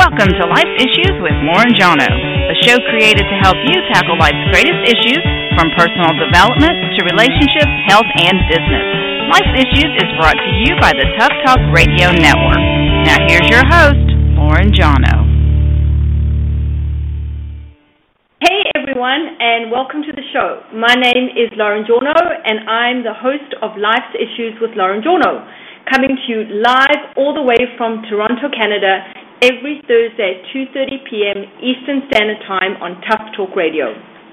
Welcome to Life Issues with Lauren Jono, a show created to help you tackle life's greatest issues, from personal development to relationships, health, and business. Life Issues is brought to you by the Tough Talk Radio Network. Now here's your host, Lauren Jono. Hey everyone, and welcome to the show. My name is Lauren Jono, and I'm the host of Life's Issues with Lauren Jono, coming to you live all the way from Toronto, Canada, every Thursday at 2:30 p.m. Eastern Standard Time on Tough Talk Radio.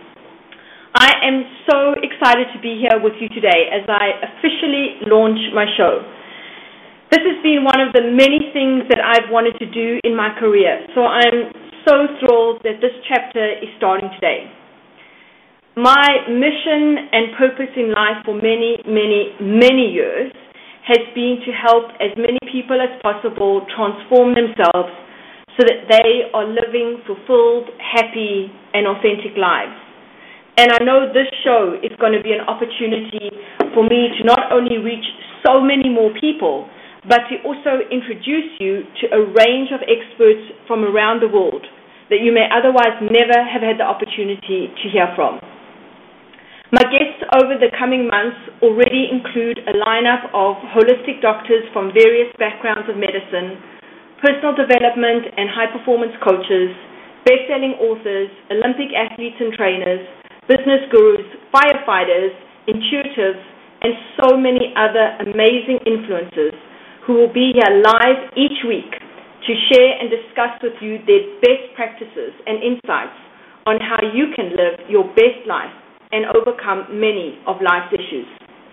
I am so excited to be here with you today as I officially launch my show. This has been one of the many things that I've wanted to do in my career, so I'm so thrilled that this chapter is starting today. My mission and purpose in life for many, many, many years has been to help as many people as possible transform themselves so that they are living fulfilled, happy, and authentic lives. And I know this show is going to be an opportunity for me to not only reach so many more people, but to also introduce you to a range of experts from around the world that you may otherwise never have had the opportunity to hear from. My guests over the coming months already include a lineup of holistic doctors from various backgrounds of medicine, personal development and high-performance coaches, best-selling authors, Olympic athletes and trainers, business gurus, firefighters, intuitives, and so many other amazing influencers who will be here live each week to share and discuss with you their best practices and insights on how you can live your best life and overcome many of life's issues.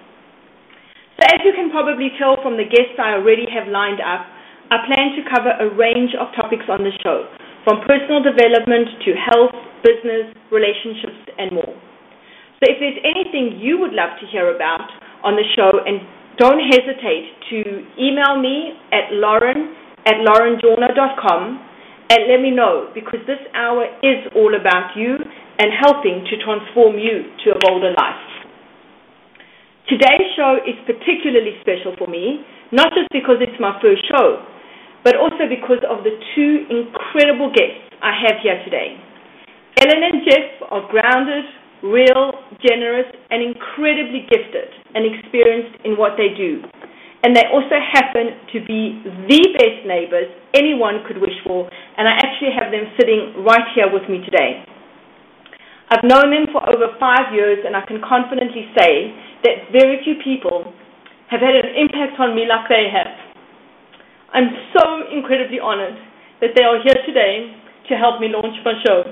So as you can probably tell from the guests I already have lined up, I plan to cover a range of topics on the show, from personal development to health, business, relationships, and more. So if there's anything you would love to hear about on the show, and don't hesitate to email me at lauren@laurenjono.com and let me know, because this hour is all about you and helping to transform you to a bolder life. Today's show is particularly special for me, not just because it's my first show, but also because of the two incredible guests I have here today. Ellen and Jeff are grounded, real, generous, and incredibly gifted and experienced in what they do. And they also happen to be the best neighbors anyone could wish for, and I actually have them sitting right here with me today. I've known them for over 5 years, and I can confidently say that very few people have had an impact on me like they have. I'm so incredibly honored that they are here today to help me launch my show.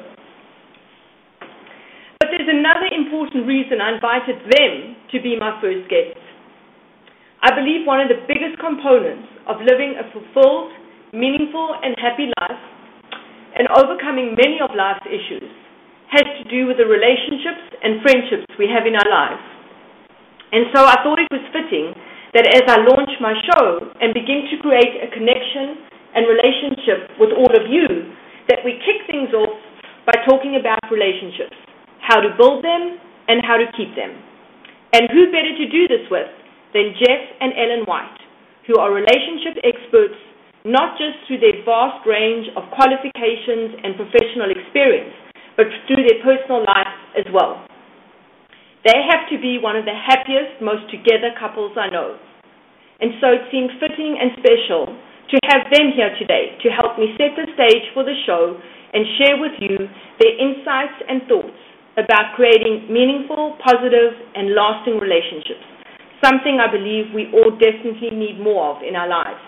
But there's another important reason I invited them to be my first guests. I believe one of the biggest components of living a fulfilled, meaningful, and happy life and overcoming many of life's issues has to do with the relationships and friendships we have in our lives. And so I thought it was fitting that as I launch my show and begin to create a connection and relationship with all of you, that we kick things off by talking about relationships, how to build them and how to keep them. And who better to do this with than Jeff and Ellen White, who are relationship experts not just through their vast range of qualifications and professional experience, but through their personal life as well. They have to be one of the happiest, most together couples I know. And so it seemed fitting and special to have them here today to help me set the stage for the show and share with you their insights and thoughts about creating meaningful, positive, and lasting relationships, something I believe we all definitely need more of in our lives.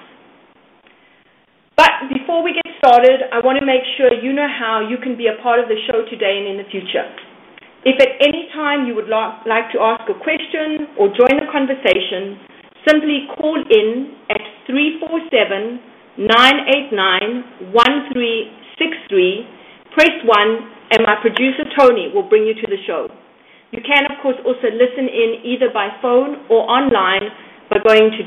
But before we get started, I want to make sure you know how you can be a part of the show today and in the future. If at any time you would like to ask a question or join the conversation, simply call in at 347-989-1363, press 1, and my producer Tony will bring you to the show. You can, of course, also listen in either by phone or online by going to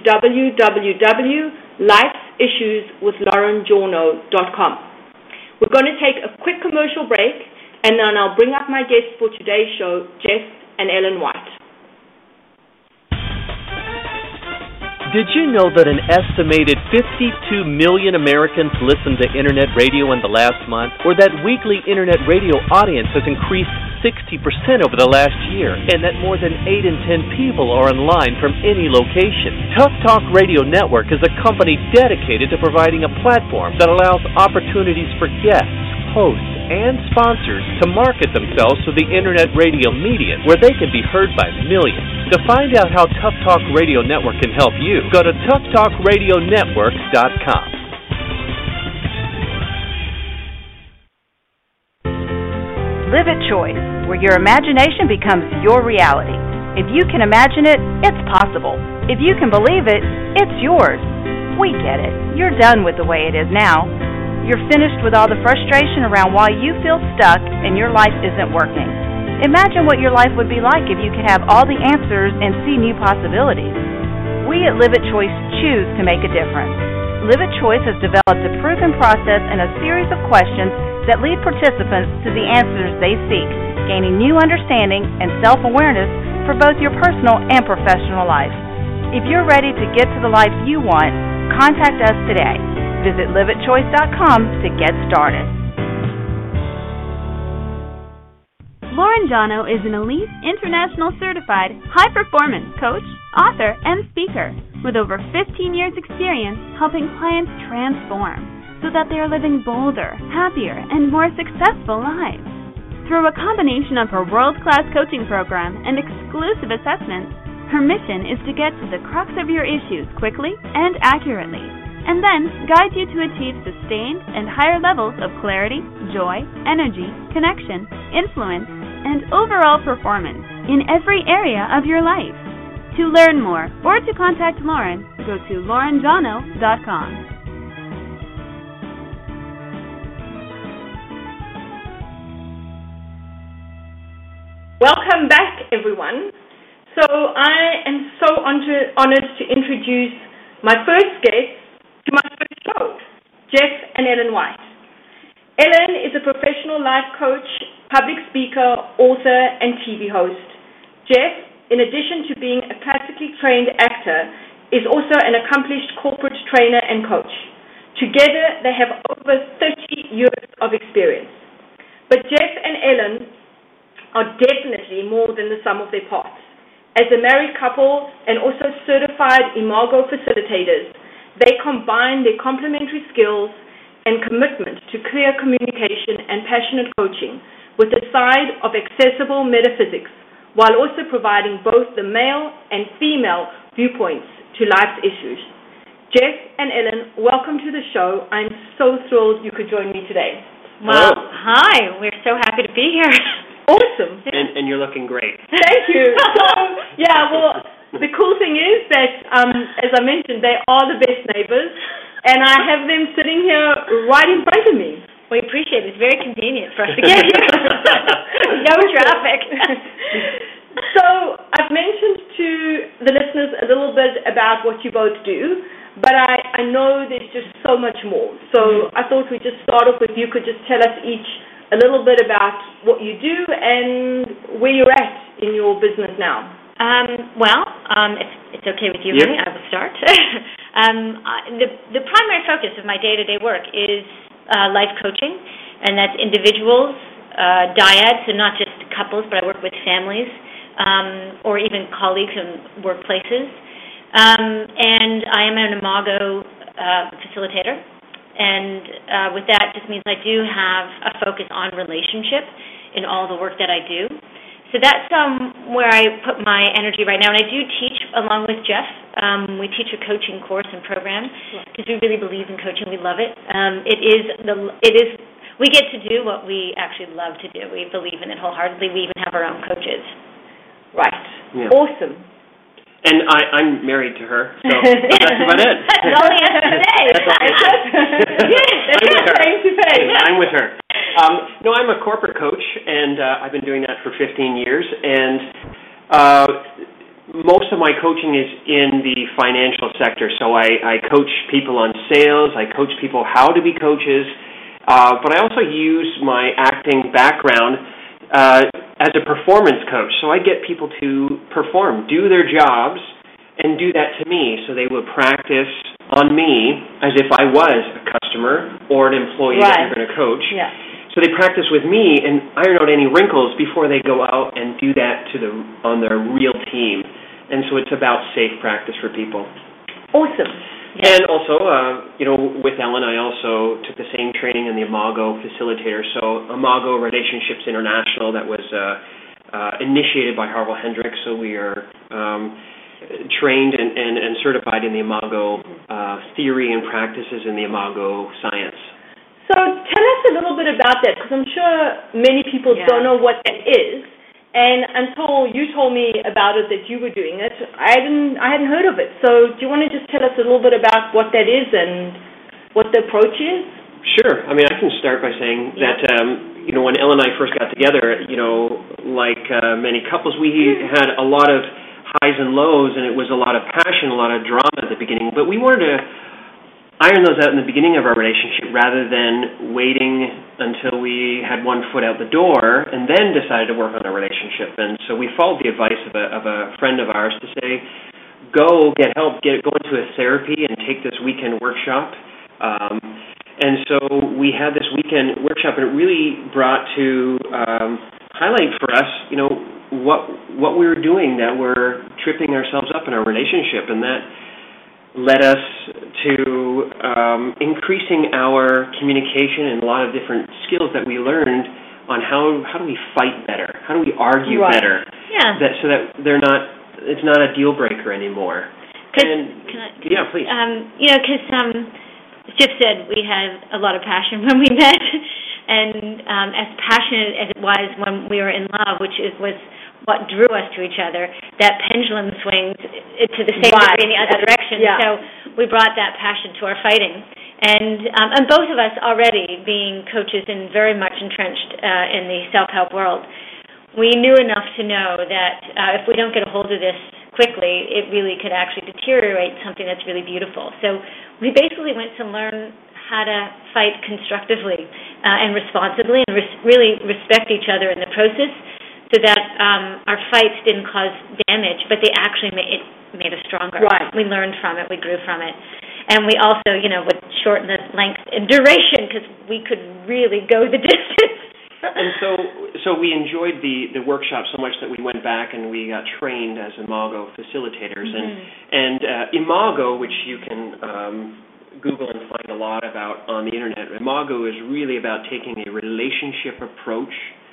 www.lifeissueswithlaurenjono.com. We're going to take a quick commercial break, and then I'll bring up my guests for today's show, Jeff and Ellen White. Did you know that an estimated 52 million Americans listened to Internet radio in the last month? Or that weekly Internet radio audience has increased 60% over the last year? And that more than 8 in 10 people are online from any location? Tough Talk Radio Network is a company dedicated to providing a platform that allows opportunities for guests, hosts, and sponsors to market themselves to the Internet radio media where they can be heard by millions. To find out how Tough Talk Radio Network can help you, go to toughtalkradionetwork.com. Live at Choice, where your imagination becomes your reality. If you can imagine it, it's possible. If you can believe it, it's yours. We get it. You're done with the way it is now. You're finished with all the frustration around why you feel stuck and your life isn't working. Imagine what your life would be like if you could have all the answers and see new possibilities. We at Live at Choice choose to make a difference. Live at Choice has developed a proven process and a series of questions that lead participants to the answers they seek, gaining new understanding and self-awareness for both your personal and professional life. If you're ready to get to the life you want, contact us today. Visit liveatchoice.com to get started. Lauren Jono is an elite, international certified, high-performance coach, author, and speaker with over 15 years' experience helping clients transform so that they are living bolder, happier, and more successful lives. Through a combination of her world-class coaching program and exclusive assessments, her mission is to get to the crux of your issues quickly and accurately, and then guide you to achieve sustained and higher levels of clarity, joy, energy, connection, influence, and overall performance in every area of your life. To learn more or to contact Lauren, go to laurenjono.com. Welcome back, everyone. So I am so honored to introduce my first guest to my first show, Jeff and Ellen White. Ellen is a professional life coach, public speaker, author, and TV host. Jeff, in addition to being a classically trained actor, is also an accomplished corporate trainer and coach. Together, they have over 30 years of experience. But Jeff and Ellen are definitely more than the sum of their parts. As a married couple and also certified Imago facilitators, they combine their complementary skills and commitment to clear communication and passionate coaching with a side of accessible metaphysics, while also providing both the male and female viewpoints to life's issues. Jeff and Ellen, welcome to the show. I'm so thrilled you could join me today. Well, hi. We're so happy to be here. Awesome. And you're looking great. Thank you. The cool thing is that, as I mentioned, they are the best neighbors, and I have them sitting here right in front of me. We appreciate it. It's very convenient for us to get here. No traffic. So I've mentioned to the listeners a little bit about what you both do, but I know there's just so much more. So I thought we'd just start off with you could just tell us each a little bit about what you do and where you're at in your business now. If it's okay with you, honey, I will start. The primary focus of my day-to-day work is life coaching, and that's individuals, dyads, so not just couples, but I work with families or even colleagues in workplaces. And I am an Imago facilitator, and with that just means I do have a focus on relationship in all the work that I do. So that's where I put my energy right now, and I do teach along with Jeff. We teach a coaching course and program because we really believe in coaching. We love it. We get to do what we actually love to do. We believe in it wholeheartedly. We even have our own coaches. Right. Yeah. Awesome. And I'm married to her, so that's about it. That's all he has to say. I'm with her. No, I'm a corporate coach, and I've been doing that for 15 years, and most of my coaching is in the financial sector. So I coach people on sales, I coach people how to be coaches, but I also use my acting background as a performance coach. So I get people to perform, do their jobs and do that to me. So they would practice on me as if I was a customer or an employee that you're going to coach. Yeah. So they practice with me and iron out any wrinkles before they go out and do that on their real team. And so it's about safe practice for people. Awesome. And also, with Ellen, I also took the same training in the Imago Facilitator. So Imago Relationships International, that was initiated by Harville Hendrix. So we are trained and certified in the Imago theory and practices in the Imago science. So tell us a little bit about that, because I'm sure many people don't know what that is. And until you told me about it, that you were doing it, I hadn't heard of it. So do you want to just tell us a little bit about what that is and what the approach is? Sure. I mean, I can start by saying that, when Ellen and I first got together, like many couples, we had a lot of highs and lows, and it was a lot of passion, a lot of drama at the beginning. But we wanted to iron those out in the beginning of our relationship rather than waiting until we had one foot out the door and then decided to work on our relationship. And so we followed the advice of a friend of ours to say, go get help, go into a therapy and take this weekend workshop. And so we had this weekend workshop, and it really brought to highlight for us, what we were doing that we're tripping ourselves up in our relationship, and that led us to increasing our communication and a lot of different skills that we learned on how do we fight better, how do we argue better, so that it's not a deal breaker anymore. Please. Because as Jeff said, we had a lot of passion when we met, and as passionate as it was when we were in love, which was what drew us to each other, that pendulum swings to the same degree in the other direction. Yeah. So we brought that passion to our fighting. And both of us already being coaches and very much entrenched in the self-help world, we knew enough to know that if we don't get a hold of this quickly, it really could actually deteriorate something that's really beautiful. So we basically went to learn how to fight constructively and responsibly and really respect each other in the process, so that our fights didn't cause damage, but they actually made us stronger. Right. We learned from it. We grew from it. And we also, would shorten the length and duration because we could really go the distance. And so we enjoyed the workshop so much that we went back and we got trained as Imago facilitators. Mm-hmm. And Imago, which you can Google and find a lot about on the internet, Imago is really about taking a relationship approach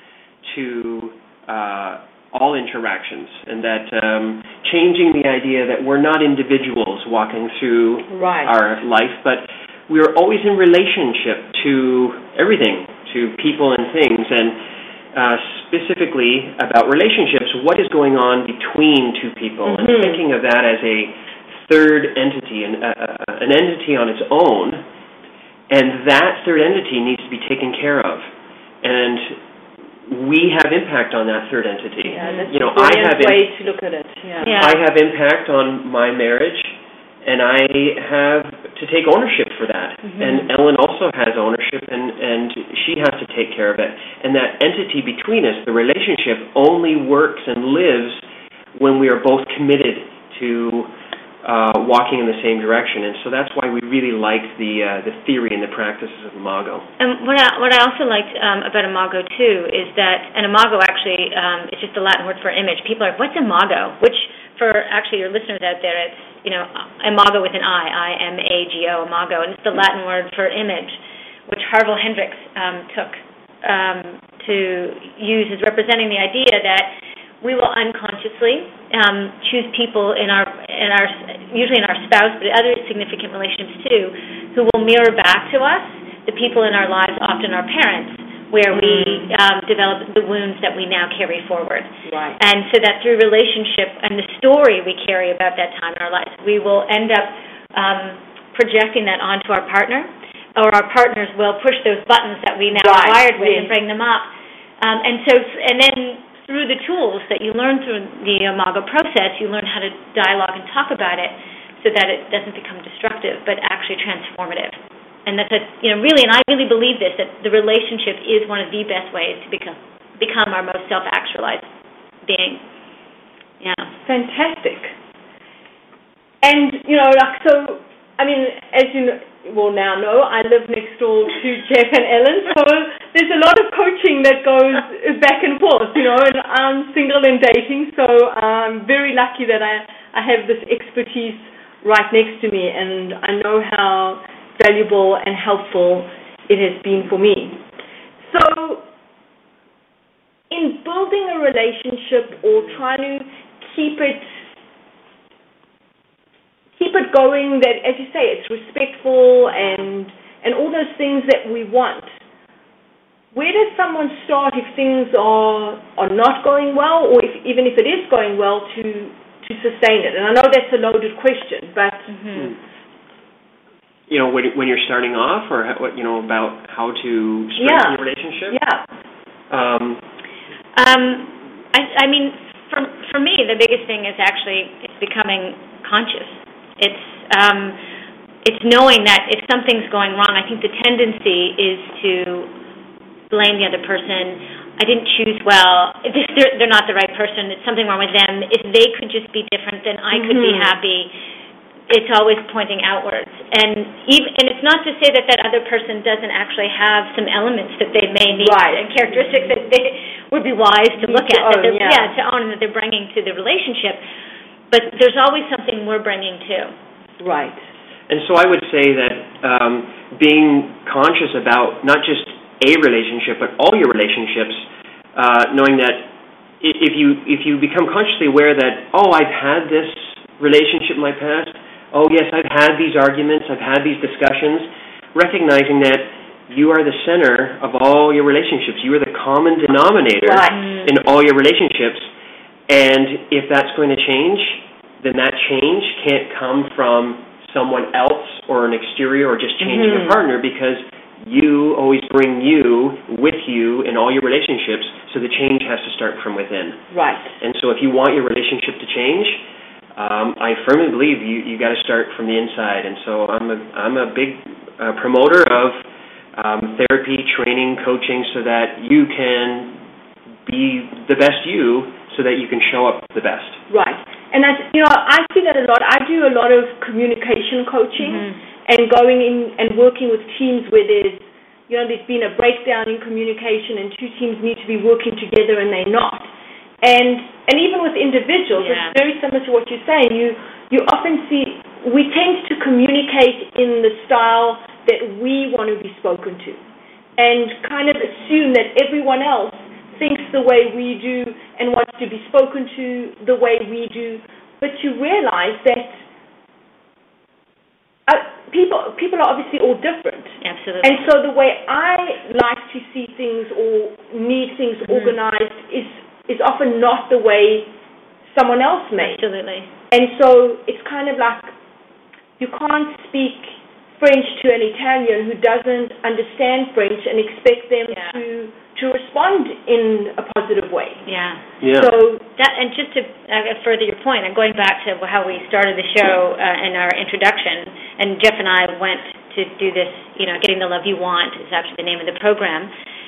to all interactions, and that changing the idea that we're not individuals walking through our life, but we're always in relationship to everything, to people and things, and specifically about relationships, what is going on between two people, and thinking of that as a third entity, an entity on its own, and that third entity needs to be taken care of. And we have impact on that third entity. Yeah, that's a brilliant way to look at it. Yeah. I have impact on my marriage, and I have to take ownership for that. And Ellen also has ownership, and she has to take care of it. And that entity between us, the relationship, only works and lives when we are both committed to walking in the same direction. And so that's why we really liked the theory and the practices of Imago. And what I also liked about Imago too is that, and Imago actually is just the Latin word for image. People are, what's Imago? Which for actually your listeners out there, it's Imago with an I-M-A-G-O, Imago, and it's the Latin word for image, which Harville Hendrix took to use as representing the idea that we will unconsciously choose people usually in our spouse, but other significant relationships too, who will mirror back to us the people in our lives, often our parents, where we develop the wounds that we now carry forward. Right. And so that through relationship and the story we carry about that time in our lives, we will end up projecting that onto our partner, or our partners will push those buttons that we now are wired with and bring them up. And then through the tools that you learn through the Imago process, you learn how to dialogue and talk about it so that it doesn't become destructive, but actually transformative. And that's really, and I really believe this, that the relationship is one of the best ways to become our most self-actualized being. Yeah. Fantastic. And, so, as you will now know, I live next door to Jeff and Ellen, so there's a lot of coaching that goes back and forth, and I'm single and dating, so I'm very lucky that I have this expertise right next to me, and I know how valuable and helpful it has been for me. So, in building a relationship or trying to keep it going, that, as you say, it's respectful and all those things that we want. Where does someone start if things are not going well, or even if it is going well, to sustain it? And I know that's a loaded question, but when you're starting off, or about how to strengthen your relationship. For me, the biggest thing is actually becoming conscious. It's knowing that if something's going wrong, I think the tendency is to blame the other person. I didn't choose well. They're not the right person. It's something wrong with them. If they could just be different, then I could be happy. It's always pointing outwards. And it's not to say that other person doesn't actually have some elements that they may need and characteristics that they would be wise to look at, to own, that they're bringing to the relationship. But there's always something we're bringing too. Right. And so I would say that being conscious about not just a relationship, but all your relationships, knowing that if you become consciously aware that, I've had this relationship in my past, yes, I've had these arguments, I've had these discussions, recognizing that you are the center of all your relationships. You are the common denominator in all your relationships. And if that's going to change, then that change can't come from someone else or an exterior or just changing a partner, because you always bring you with you in all your relationships, so the change has to start from within. Right. And so if you want your relationship to change, I firmly believe you got to start from the inside. And so I'm a big promoter of therapy, training, coaching, so that you can be the best you, so that you can show up the best. Right. And I see that a lot. I do a lot of communication coaching and going in and working with teams where there's been a breakdown in communication and two teams need to be working together and they're not. And even with individuals, it's very similar to what you're saying. You often see, we tend to communicate in the style that we want to be spoken to, and kind of assume that everyone else thinks the way we do and wants to be spoken to the way we do. But you realize that people are obviously all different. Absolutely. And so the way I like to see things or need things organized is often not the way someone else may. Absolutely. And so it's kind of like you can't speak French to an Italian who doesn't understand French and expect them to respond in a positive way. Yeah. So that, and just to further your point, and going back to how we started the show in our introduction, and Jeff and I went to do this, Getting the Love You Want is actually the name of the program.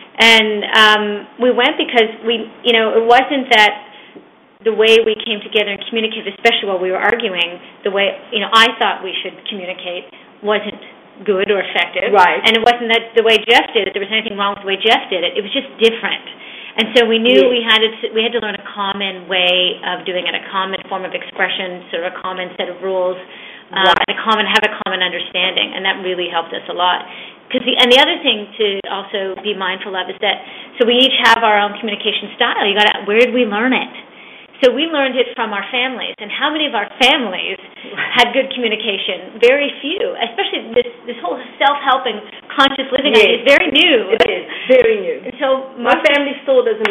And we went because it wasn't that the way we came together and communicated, especially while we were arguing, the way, I thought we should communicate wasn't good or effective. Right. And it wasn't that the way Jeff did it, there was anything wrong with the way Jeff did it. It was just different. And so we knew we had to learn a common way of doing it, a common form of expression, sort of a common set of rules, and have a common understanding. And that really helped us a lot. And the other thing to also be mindful of is that, so we each have our own communication style. Where did we learn it? So we learned it from our families. And how many of our families had good communication? Very few. Especially this whole self-helping, conscious living idea is very new. It is very new. And so my family still doesn't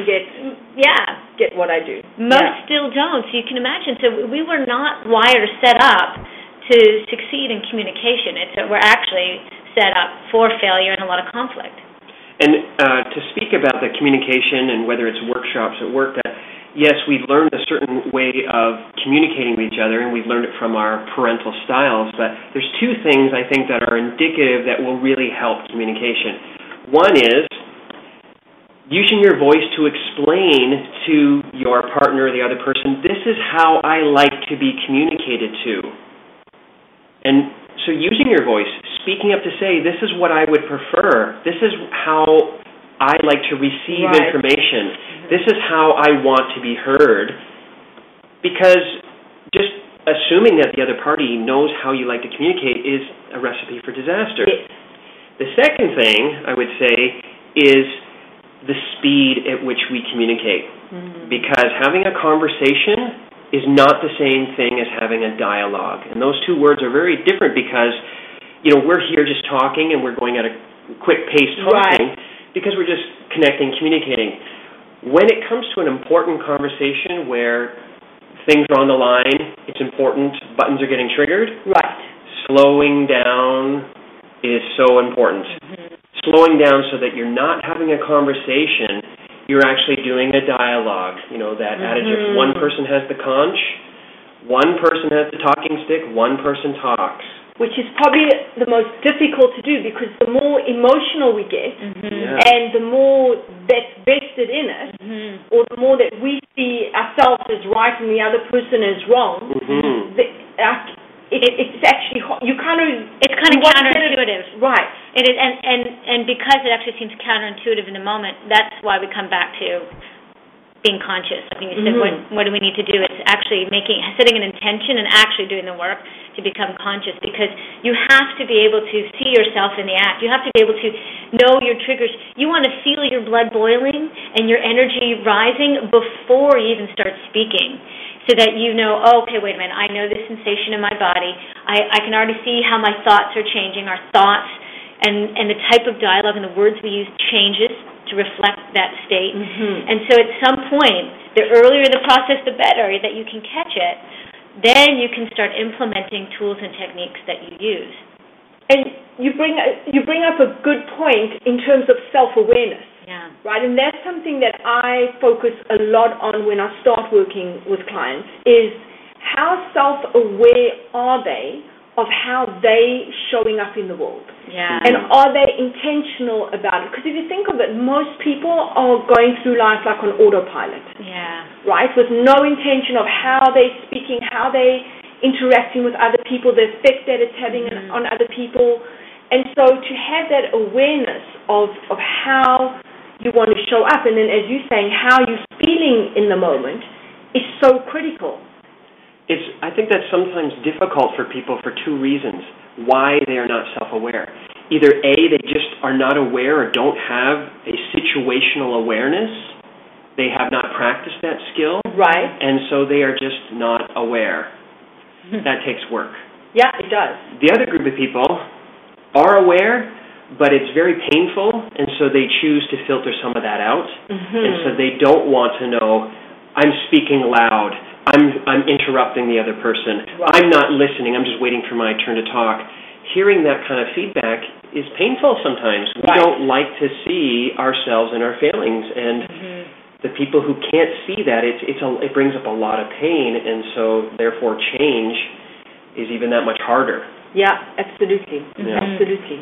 get what I do. Most still don't. So you can imagine. So we were not wired or set up to succeed in communication. We're actually set up for failure and a lot of conflict. And to speak about the communication and whether it's workshops at work, yes, we've learned a certain way of communicating with each other, and we've learned it from our parental styles, but there's two things I think that are indicative that will really help communication. One is using your voice to explain to your partner or the other person, this is how I like to be communicated to. And so using your voice, speaking up to say, this is what I would prefer. This is how I like to receive information. This is how I want to be heard. Because just assuming that the other party knows how you like to communicate is a recipe for disaster. Yes. The second thing I would say is the speed at which we communicate. Because having a conversation is not the same thing as having a dialogue. And those two words are very different because, we're here just talking and we're going at a quick pace talking because we're just connecting, communicating. When it comes to an important conversation where things are on the line, it's important, buttons are getting triggered. Slowing down is so important. Slowing down so that you're not having a conversation, you're actually doing a dialogue. That adage of one person has the conch, one person has the talking stick, one person talks. Which is probably the most difficult to do because the more emotional we get and the more that's vested in us, or the more that we see ourselves as right and the other person as wrong, it's actually it's kind of counterintuitive. Right. It is, and because it actually seems counterintuitive in the moment, that's why we come back to being conscious. I think you said, what do we need to do? It's actually setting an intention and actually doing the work to become conscious, because you have to be able to see yourself in the act. You have to be able to know your triggers. You want to feel your blood boiling and your energy rising before you even start speaking, so that you know, okay, wait a minute, I know this sensation in my body. I can already see how my thoughts are changing. Our thoughts and the type of dialogue and the words we use changes to reflect that state. And so at some point, the earlier the process, the better that you can catch it. Then you can start implementing tools and techniques that you use. And you bring up a good point in terms of self-awareness. Right? And that's something that I focus a lot on when I start working with clients, is how self-aware are they of how they showing up in the world? And are they intentional about it? Because if you think of it, most people are going through life like on autopilot. Right? With no intention of how they're speaking, how they're interacting with other people, the effect that it's having on other people. And so to have that awareness of how you want to show up, and then as you're saying, how you're feeling in the moment is so critical. I think that's sometimes difficult for people for two reasons why they are not self-aware. Either A, they just are not aware or don't have a situational awareness. They have not practiced that skill. And so they are just not aware. That takes work. Yeah, it does. The other group of people are aware, but it's very painful, and so they choose to filter some of that out. And so they don't want to know, I'm speaking loud, I'm interrupting the other person, I'm not listening, I'm just waiting for my turn to talk. Hearing that kind of feedback is painful sometimes. We don't like to see ourselves and our failings, and the people who can't see that, it brings up a lot of pain, and so therefore change is even that much harder. Yeah, absolutely. Absolutely.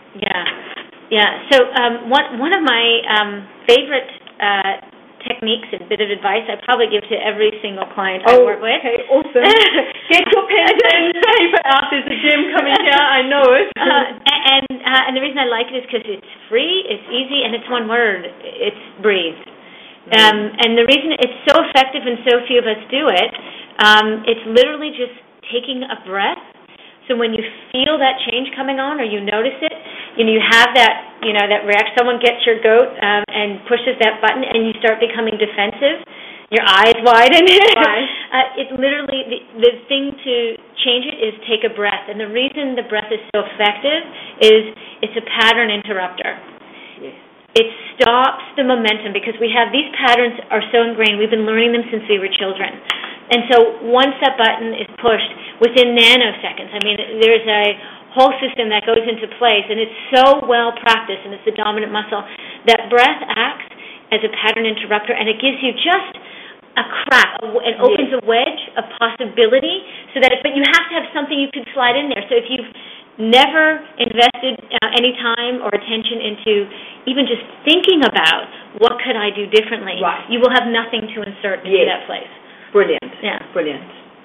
So one of my favorite techniques and bit of advice I probably give to every single client I work with. Okay, awesome. Get your pen and paper out. There's a gem coming here. I know it. And the reason I like it is because it's free, it's easy, and it's one word. It's breathe. And the reason it's so effective and so few of us do it, it's literally just taking a breath. So when you feel that change coming on, or you notice it, you have that, that reaction. Someone gets your goat and pushes that button, and you start becoming defensive. Your eyes widen. It's literally the thing to change it is take a breath. And the reason the breath is so effective is it's a pattern interrupter. It stops the momentum, because we have these patterns are so ingrained. We've been learning them since we were children. And so once that button is pushed, within nanoseconds, I mean, there's a whole system that goes into place, and it's so well practiced, and it's the dominant muscle. That breath acts as a pattern interrupter, and it gives you just a crack. It opens a wedge of possibility, but you have to have something you can slide in there. So if you've never invested any time or attention into even just thinking about what could I do differently, you will have nothing to insert into that place. Brilliant. Yeah. Brilliant.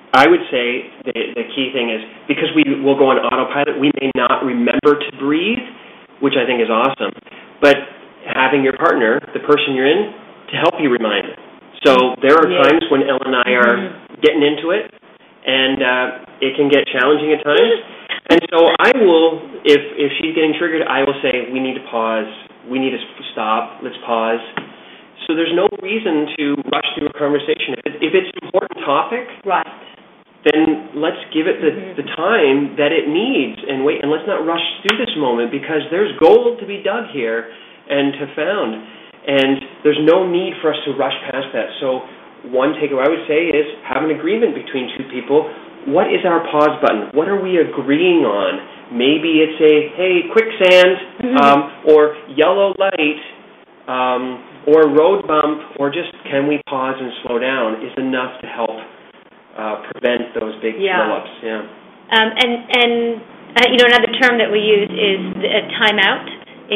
I would say the key thing is, because we will go on autopilot, we may not remember to breathe, which I think is awesome. But having your partner, the person you're in, to help you remind. So there are times when Ellen and I are getting into it, and it can get challenging at times. And so I will, if she's getting triggered, I will say, we need to pause. We need to stop. Let's pause. So there's no reason to rush through a conversation. If it's an important topic, right, then let's give it the time that it needs and wait, and let's not rush through this moment, because there's gold to be dug here and to found, and there's no need for us to rush past that. So one takeaway I would say is have an agreement between two people. What is our pause button? What are we agreeing on? Maybe it's hey, quicksand, or yellow light, or road bump, or just can we pause and slow down is enough to help prevent those big blow-ups. Yeah. And another term that we use is a timeout.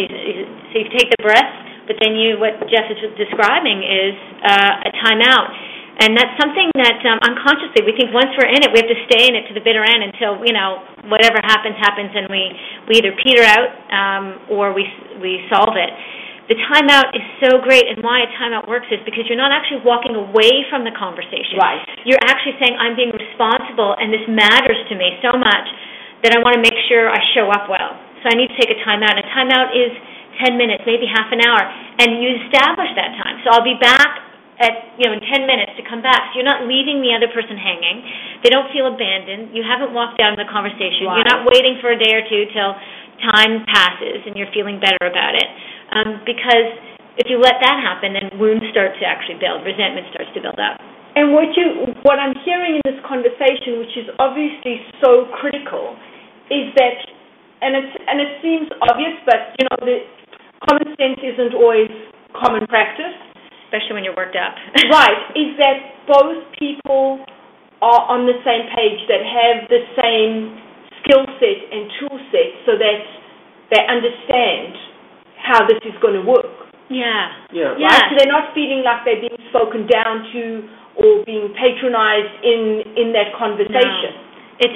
So you take the breath, but then what Jeff is describing is a timeout. And that's something that unconsciously we think once we're in it, we have to stay in it to the bitter end until, whatever happens, and we either peter out or we solve it. The timeout is so great, and why a timeout works is because you're not actually walking away from the conversation. Right. You're actually saying, I'm being responsible, and this matters to me so much that I want to make sure I show up well. So I need to take a timeout. And a timeout is 10 minutes, maybe half an hour, and you establish that time. So I'll be back in 10 minutes to come back. So you're not leaving the other person hanging. They don't feel abandoned. You haven't walked out of the conversation. Right. You're not waiting for a day or two till time passes and you're feeling better about it. Because if you let that happen, then wounds start to actually build. Resentment starts to build up. And what I'm hearing in this conversation, which is obviously so critical, is that, and it seems obvious, but the common sense isn't always common practice. Especially when you're worked up. Right, is that both people are on the same page, that have the same skill set and tool set, so that they understand how this is going to work. Yeah. Right? So they're not feeling like they're being spoken down to or being patronized in that conversation. No. It's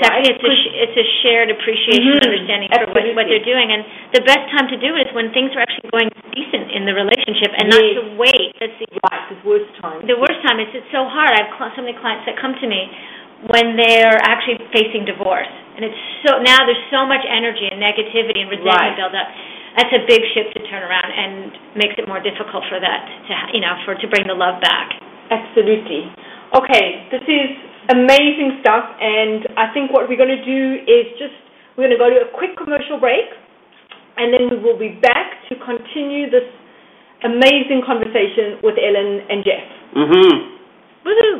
a shared appreciation and understanding for what they're doing. And the best time to do it is when things are actually going decent in the relationship and not to wait. That's the worst time. The worst time is it's so hard. I have so many clients that come to me when they're actually facing divorce. And now there's so much energy and negativity and resentment built up. That's a big ship to turn around and makes it more difficult for that to bring the love back. Absolutely. Okay, this is amazing stuff, and I think what we're going to do is we're going to go to a quick commercial break, and then we will be back to continue this amazing conversation with Ellen and Jeff. Woohoo!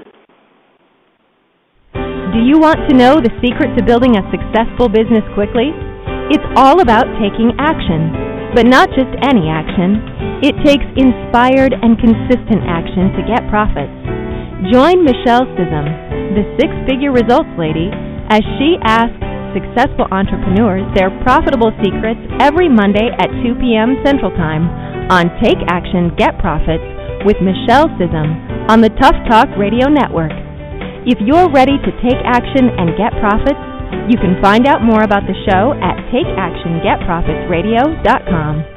Do you want to know the secret to building a successful business quickly? It's all about taking action, but not just any action. It takes inspired and consistent action to get profits. Join Michelle Sissom, the six-figure results lady, as she asks successful entrepreneurs their profitable secrets every Monday at 2 p.m. Central Time on Take Action, Get Profits with Michelle Sissom on the Tough Talk Radio Network. If you're ready to take action and get profits, you can find out more about the show at takeactiongetprofitsradio.com.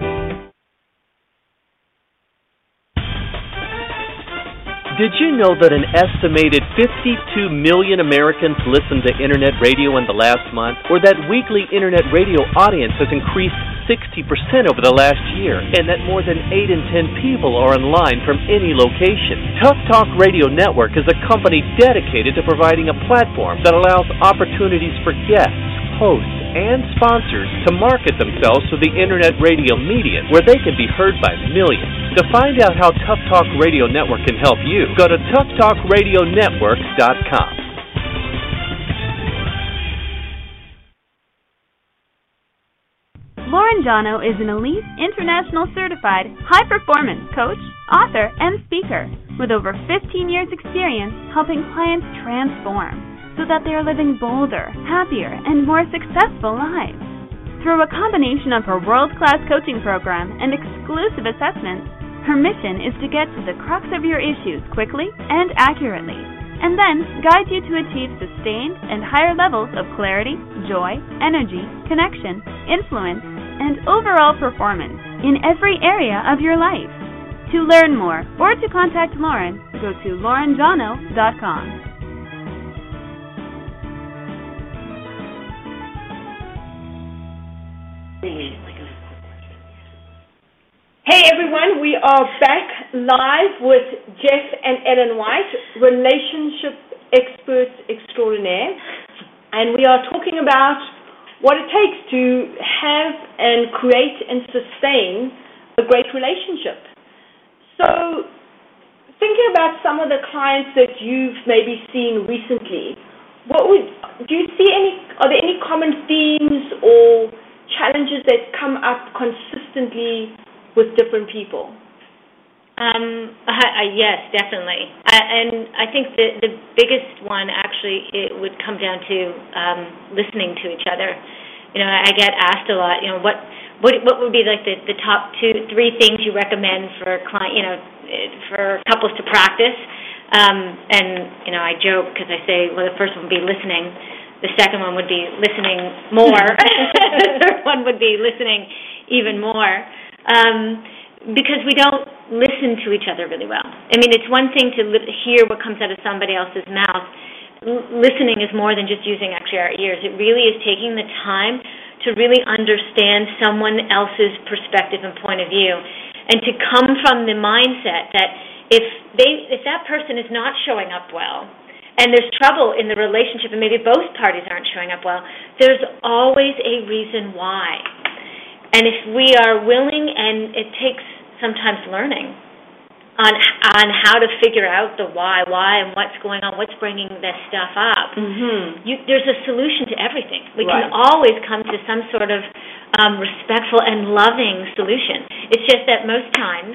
Did you know that an estimated 52 million Americans listened to Internet radio in the last month, or that weekly Internet radio audience has increased 60% over the last year, and that more than 8 in 10 people are online from any location? Tough Talk Radio Network is a company dedicated to providing a platform that allows opportunities for guests, hosts, and sponsors to market themselves to the Internet radio medium, where they can be heard by millions. To find out how Tough Talk Radio Network can help you, go to toughtalkradionetwork.com. Lauren Jono is an elite, international certified, high-performance coach, author, and speaker with over 15 years' experience helping clients transform so that they are living bolder, happier, and more successful lives. Through a combination of her world-class coaching program and exclusive assessments, her mission is to get to the crux of your issues quickly and accurately and then guide you to achieve sustained and higher levels of clarity, joy, energy, connection, influence, and overall performance in every area of your life. To learn more or to contact Lauren, go to laurenjono.com. Hey everyone, we are back live with Jeff and Ellen White, relationship experts extraordinaire, and we are talking about what it takes to have and create and sustain a great relationship. So, thinking about some of the clients that you've maybe seen recently, are there any common themes or challenges that come up consistently with different people? Yes, definitely. And I think the biggest one actually it would come down to listening to each other. You know, I get asked a lot. You know, what would be like the top 2-3 things you recommend for for couples to practice? And you know, I joke because I say, well, the first one would be listening. The second one would be listening more. The third one would be listening even more. Because we don't listen to each other really well. I mean, it's one thing to hear what comes out of somebody else's mouth. Listening is more than just using actually our ears. It really is taking the time to really understand someone else's perspective and point of view, and to come from the mindset that if that person is not showing up well, and there's trouble in the relationship, and maybe both parties aren't showing up well, there's always a reason why. And if we are willing, and it takes sometimes learning on how to figure out the why, and what's going on, what's bringing this stuff up, there's a solution to everything. We can always come to some sort of respectful and loving solution. It's just that most times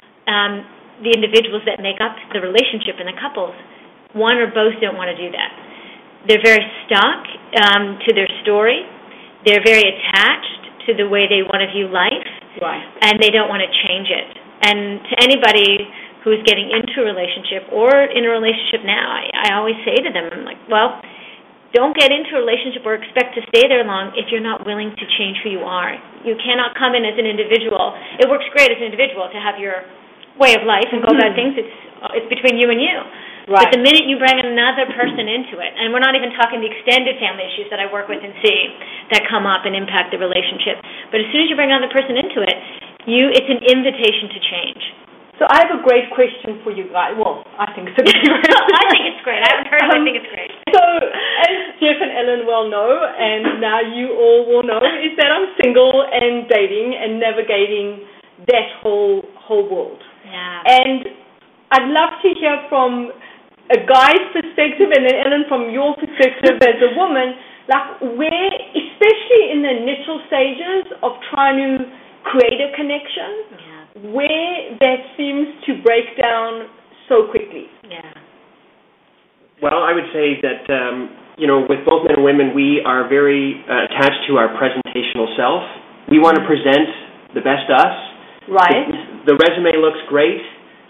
the individuals that make up the relationship and the couples, one or both don't want to do that. They're very stuck to their story. They're very attached to the way they want to view life, and they don't want to change it. And to anybody who's getting into a relationship or in a relationship now, I always say to them, I'm like, well, don't get into a relationship or expect to stay there long if you're not willing to change who you are. You cannot come in as an individual. It works great as an individual to have your way of life and go about things. It's between you and you. Right. But the minute you bring another person into it, and we're not even talking the extended family issues that I work with and see that come up and impact the relationship, but as soon as you bring another person into it, it's an invitation to change. So I have a great question for you guys. Well, I think it's a great question. I think it's great. I haven't heard it, I think it's great. So, as Jeff and Ellen well know, and now you all will know, is that I'm single and dating and navigating that whole world. Yeah. And I'd love to hear from a guy's perspective, and then Ellen, from your perspective as a woman, like where, especially in the initial stages of trying to create a connection, where that seems to break down so quickly. Yeah. Well, I would say that, with both men and women, we are very attached to our presentational self. We want to present the best us. Right. The resume looks great.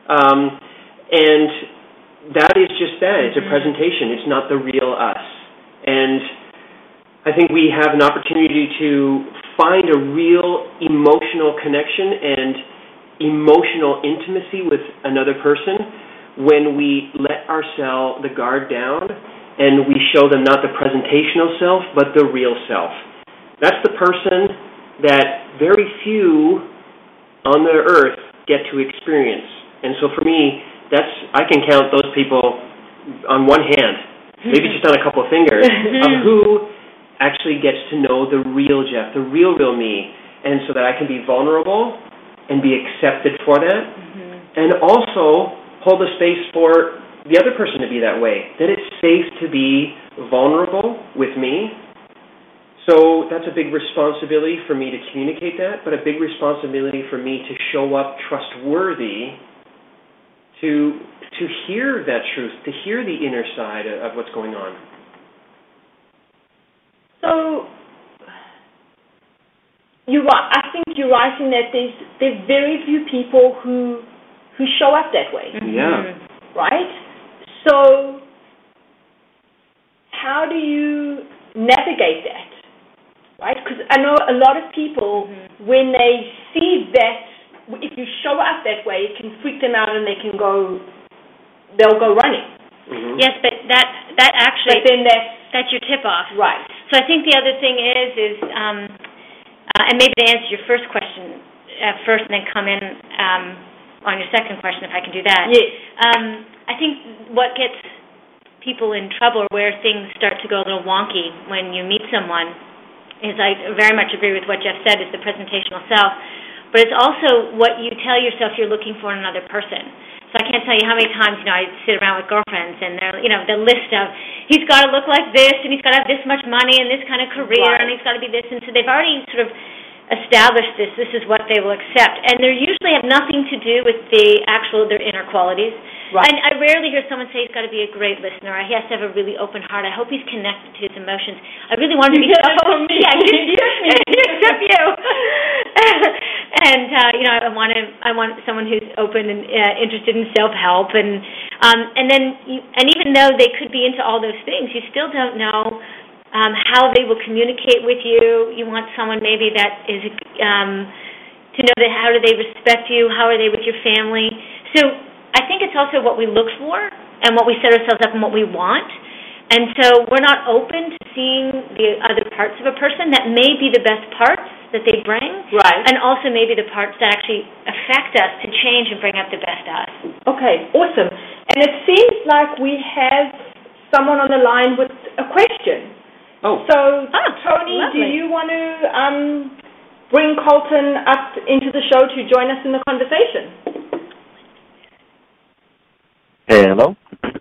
And that is just that. It's a presentation. It's not the real us. And I think we have an opportunity to find a real emotional connection and emotional intimacy with another person when we let the guard down and we show them not the presentational self, but the real self. That's the person that very few on the earth get to experience. And so for me, I can count those people on one hand, maybe just on a couple of fingers, of who actually gets to know the real Jeff, the real me, and so that I can be vulnerable and be accepted for that, and also hold a space for the other person to be that way, that it's safe to be vulnerable with me. So that's a big responsibility for me to communicate that, but a big responsibility for me to show up trustworthy to hear that truth, to hear the inner side of what's going on. So, I think you're right in that there's very few people who show up that way. Yeah. Right? So, do you navigate that, right? Because I know a lot of people, when they see that, if you show up that way, it can freak them out and they'll go running. Mm-hmm. Yes, but that actually, but then that's your tip-off. Right. So I think the other thing is and maybe to answer your first question first and then come in on your second question, if I can do that. Yes. I think what gets people in trouble or where things start to go a little wonky when you meet someone is, I very much agree with what Jeff said, is the presentational self, but it's also what you tell yourself you're looking for in another person. So I can't tell you how many times, I sit around with girlfriends and they're, the list of, he's got to look like this and he's got to have this much money and this kind of career and he's got to be this. And so they've already sort of established this is what they will accept. And they usually have nothing to do with their inner qualities. Right. And I rarely hear someone say he's got to be a great listener, or he has to have a really open heart. I hope he's connected to his emotions. I really want him to be me. Yeah, except you. And I want someone who's open and interested in self-help, and then even though they could be into all those things, you still don't know how they will communicate with you. You want someone maybe that is to know that how do they respect you, how are they with your family. So I think it's also what we look for and what we set ourselves up and what we want. And so we're not open to seeing the other parts of a person that may be the best parts that they bring, right, and also maybe the parts that actually affect us to change and bring out the best us. Okay, awesome. And it seems like we have someone on the line with a question. Oh. So, Tony, lovely. Do you want to bring Colton up into the show to join us in the conversation? Hello.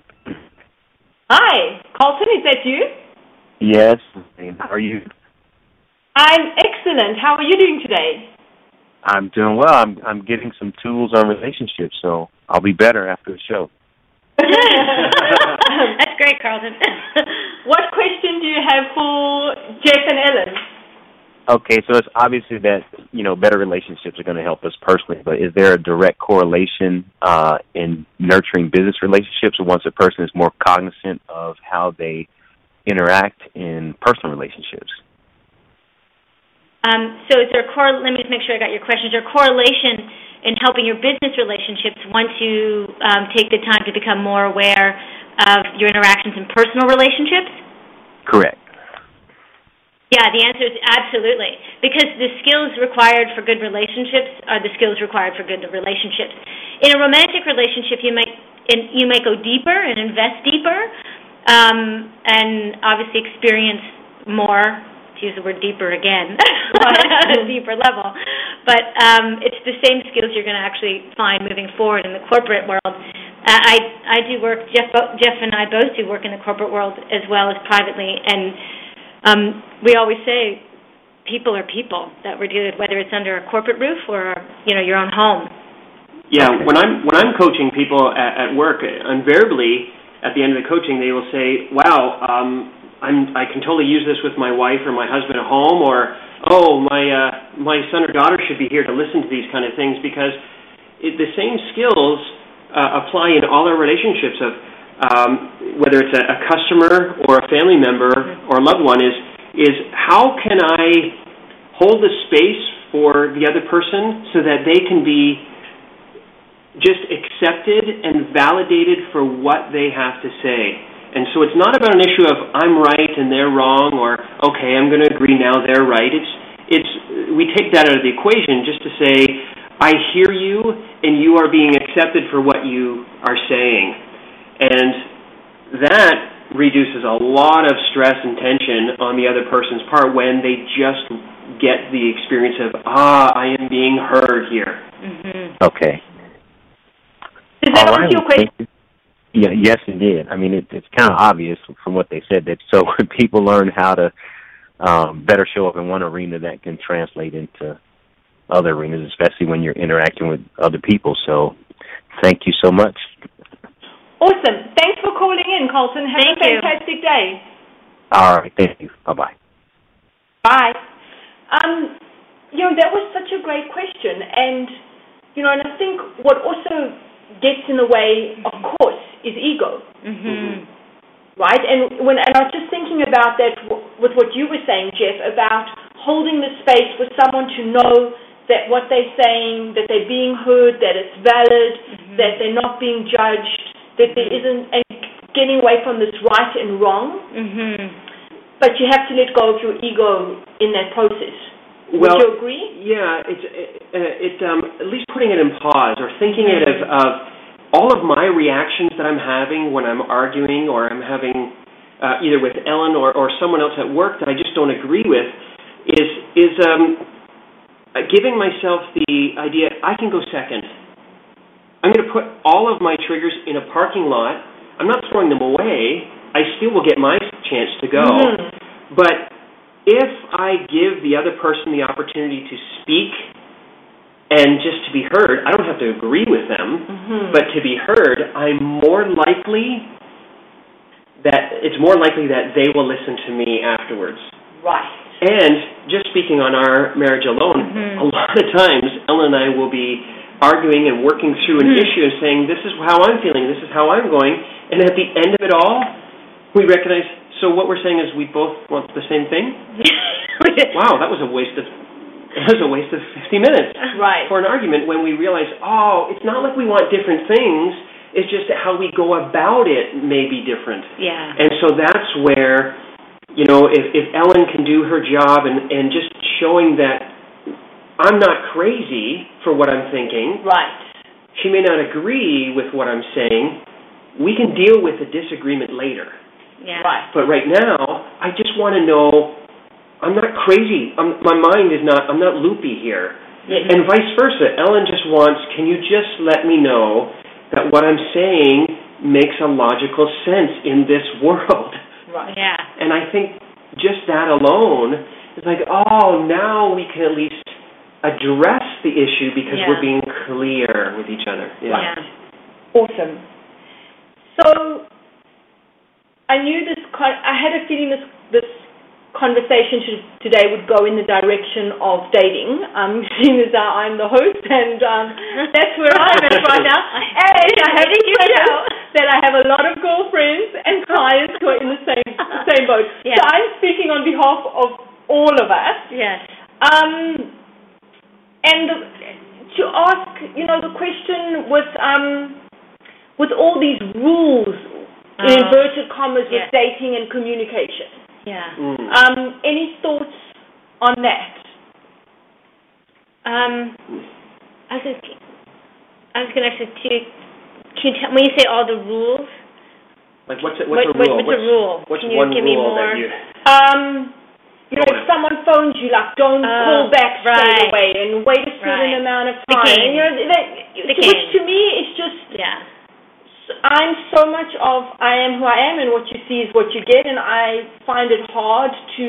Hi, Colton, is that you? Yes. How are you? I'm excellent. How are you doing today? I'm doing well. I'm getting some tools on relationships, so I'll be better after the show. That's great, Carlton. What question do you have for Jeff and Ellen? Okay, so it's obviously that, better relationships are going to help us personally, but is there a direct correlation in nurturing business relationships once a person is more cognizant of how they interact in personal relationships? So is there let me just make sure I got your question. Is there a correlation in helping your business relationships once you take the time to become more aware of your interactions in personal relationships? Correct. Yeah, the answer is absolutely. Because the skills required for good relationships are the skills required for good relationships. In a romantic relationship, you might go deeper and invest deeper, and obviously experience more, to use the word deeper again, at a deeper level. But it's the same skills you're going to actually find moving forward in the corporate world. I do work, Jeff and I both do work in the corporate world as well as privately, and we always say people are people that we're dealing with, whether it's under a corporate roof or your own home. Yeah, when I'm coaching people at work, invariably at the end of the coaching they will say, "Wow, I can totally use this with my wife or my husband at home," or "Oh, my son or daughter should be here to listen to these kind of things," because the same skills apply in all our relationships of. Whether it's a customer or a family member or a loved one, is how can I hold the space for the other person so that they can be just accepted and validated for what they have to say. And so it's not about an issue of I'm right and they're wrong, or okay, I'm going to agree now they're right. We take that out of the equation just to say I hear you and you are being accepted for what you are saying. And that reduces a lot of stress and tension on the other person's part when they just get the experience of, I am being heard here. Mm-hmm. Okay. Does that answer your question? Yeah, yes, it did. I mean, it's kind of obvious from what they said that so when people learn how to better show up in one arena, that can translate into other arenas, especially when you're interacting with other people. So thank you so much. Awesome. Thanks for calling in, Colton. Have a fantastic day. All right. Thank you. Bye-bye. Bye. That was such a great question. And, and I think what also gets in the way, of course, is ego. Mm-hmm. Right, and I was just thinking about that with what you were saying, Jeff, about holding the space for someone to know that what they're saying, that they're being heard, that it's valid, that they're not being judged, that there isn't, and getting away from this right and wrong. But you have to let go of your ego in that process. Would you agree? Yeah, it's at least putting it in pause or thinking it of all of my reactions that I'm having when I'm arguing or I'm having either with Ellen or someone else at work that I just don't agree with is giving myself the idea I can go second. I'm going to put all of my triggers in a parking lot. I'm not throwing them away. I still will get my chance to go. But if I give the other person the opportunity to speak and just to be heard, I don't have to agree with them, but to be heard, it's more likely that they will listen to me afterwards. Right. And just speaking on our marriage alone, a lot of times Ellen and I will be arguing and working through an issue and saying, this is how I'm feeling, this is how I'm going, and at the end of it all, we recognize, so what we're saying is we both want the same thing? Wow, that was a waste of 50 minutes for an argument when we realize, it's not like we want different things, it's just that how we go about it may be different. Yeah. And so that's where, if Ellen can do her job and just showing that I'm not crazy for what I'm thinking. Right. She may not agree with what I'm saying. We can deal with the disagreement later. Yeah. Right. But right now, I just want to know I'm not crazy. My mind is not, I'm not loopy here. And vice versa. Ellen just wants, can you just let me know that what I'm saying makes a logical sense in this world? Right. Yeah. And I think just that alone is like, now we can at least address the issue because we're being clear with each other. Yeah. Awesome. So I knew I had a feeling this conversation today would go in the direction of dating, seeing as I'm the host, and that's where I'm at right now. And I have to that I have a lot of girlfriends and clients who are in the same boat. Yeah. So I'm speaking on behalf of all of us. Yes. And to ask, the question with all these rules, in inverted commas, with dating and communication. Yeah. Any thoughts on that? I was going to ask you, can you tell, when you say all the rules? Like what's a rule? What's a rule? What's can you one give me rule more? that you... if someone phones you, like, don't call back straight away and wait a certain amount of time. Which to me is just... Yeah. I'm so much of I am who I am, and what you see is what you get, and I find it hard to,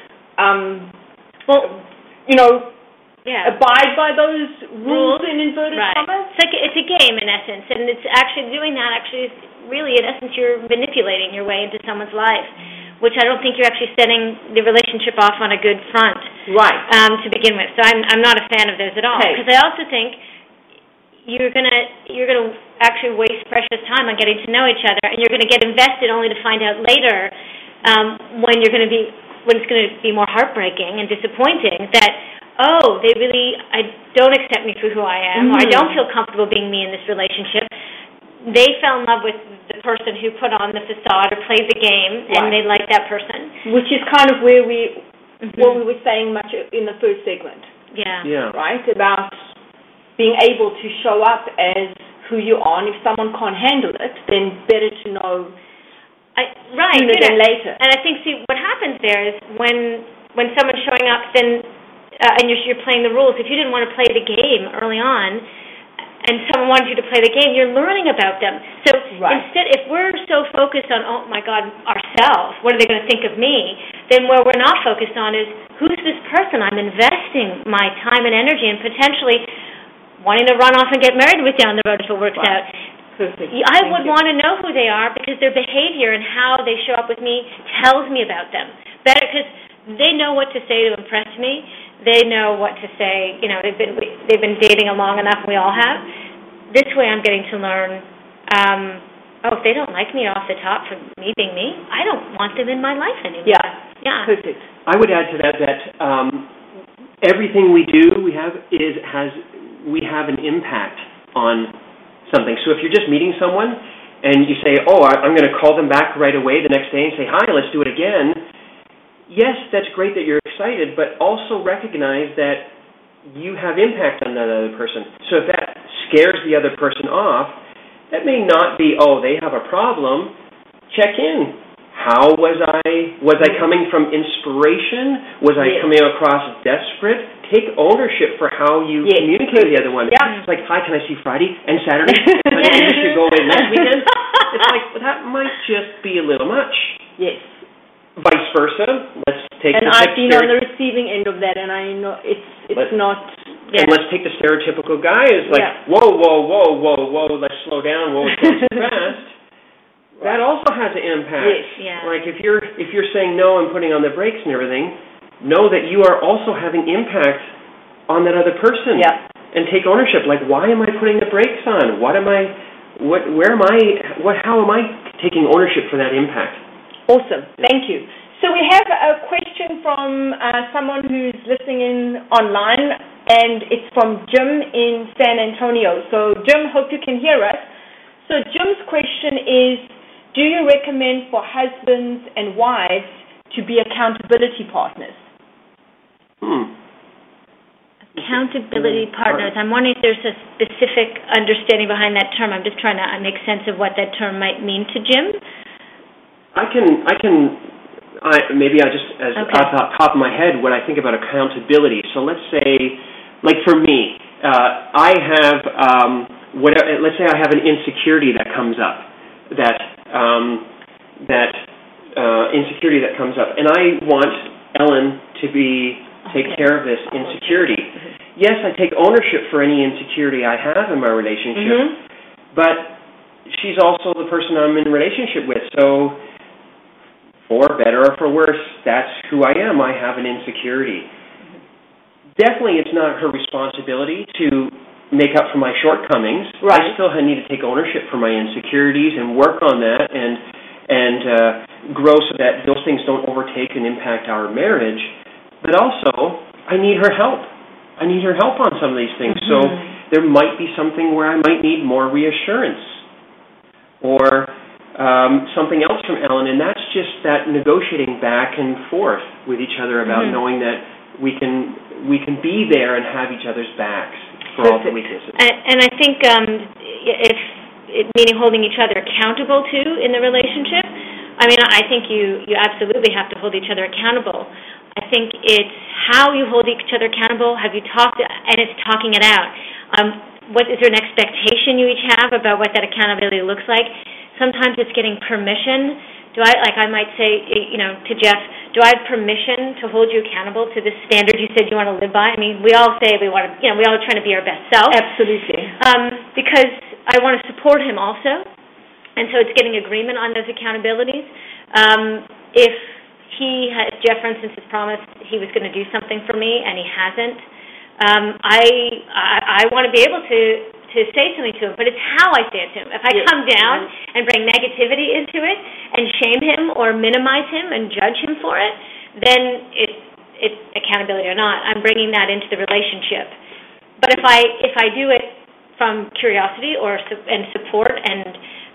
abide by those rules in inverted commas. It's a game in essence, and it's actually doing that. Actually, is really in essence you're manipulating your way into someone's life, which I don't think you're actually setting the relationship off on a good front. Right. To begin with, so I'm not a fan of those at all. Because I also think you're gonna actually waste precious time on getting to know each other, and you're gonna get invested only to find out later when it's gonna be more heartbreaking and disappointing that I don't accept me for who I am, or I don't feel comfortable being me in this relationship. They fell in love with the person who put on the facade or played the game, and they like that person, which is kind of where what we were saying much in the first segment. Yeah. Right, about being able to show up as who you are, and if someone can't handle it, then better to know sooner than later. And I think, what happens there is when someone's showing up, then and you're playing the rules. If you didn't want to play the game early on, and someone wanted you to play the game, you're learning about them. So instead, if we're so focused on, oh my God, ourselves, what are they going to think of me? Then where we're not focused on is, who's this person I'm investing my time and energy and potentially wanting to run off and get married with down the road if it works out. Perfect. I would want to know who they are because their behavior and how they show up with me tells me about them. Better because they know what to say to impress me. They know what to say. They've been dating long enough. We all have. This way, I'm getting to learn if they don't like me off the top for me being me, I don't want them in my life anymore. Yeah. Perfect. I would add to that everything we do, we have an impact on something. So if you're just meeting someone and you say, I'm going to call them back right away the next day and say, hi, let's do it again. Yes, that's great that you're excited, but also recognize that you have impact on that other person. So if that scares the other person off, that may not be, they have a problem. Check in. How was I? Was I coming from inspiration? Was I coming across desperate? Take ownership for how you communicate with the other one. Yeah. It's like, hi, can I see Friday and Saturday? And we should go away next weekend. It's like, that might just be a little much. Yes. Vice versa. Let's take and I've been on the receiving end of that, and I know it's not. Yeah. And let's take the stereotypical guy is like, whoa, let's slow down, whoa, it's going too fast. That also has an impact. Yes. Yeah. Like if you're saying no and putting on the brakes and everything, know that you are also having impact on that other person. Yeah. And take ownership. Like, why am I putting the brakes on? How am I taking ownership for that impact? Awesome. Thank you. So we have a question from someone who's listening in online, and it's from Jim in San Antonio. So Jim, hope you can hear us. So Jim's question is, do you recommend for husbands and wives to be accountability partners? Accountability partners. I'm wondering if there's a specific understanding behind that term. I'm just trying to make sense of what that term might mean to Jim. Maybe I just, off the top of my head, when I think about accountability. So let's say, like for me, I have let's say I have an insecurity that comes up, insecurity that comes up, and I want Ellen to take care of this insecurity. Yes, I take ownership for any insecurity I have in my relationship, but she's also the person I'm in a relationship with, so for better or for worse, that's who I am. I have an insecurity. Definitely it's not her responsibility to make up for my shortcomings. Right. I still need to take ownership for my insecurities and work on that and grow so that those things don't overtake and impact our marriage. But also, I need her help. I need her help on some of these things. So there might be something where I might need more reassurance or something else from Ellen, and that's just that negotiating back and forth with each other about knowing that we can be there and have each other's backs for all the weaknesses. And I think meaning holding each other accountable too in the relationship. I mean, I think you absolutely have to hold each other accountable. I think it's how you hold each other accountable. Have you talked? And it's talking it out. What is there an expectation you each have about what that accountability looks like? Sometimes it's getting permission. I might say, to Jeff, do I have permission to hold you accountable to this standard you said you want to live by? I mean, we all say we want to, we all are trying to be our best self. Absolutely. Because I want to support him also. And so it's getting agreement on those accountabilities. If Jeff, for instance, has promised he was going to do something for me and he hasn't, I want to be able to say something to him, but it's how I say it to him. If I come down and bring negativity into it and shame him or minimize him and judge him for it, then it's accountability or not. I'm bringing that into the relationship. But if I do it from curiosity and support and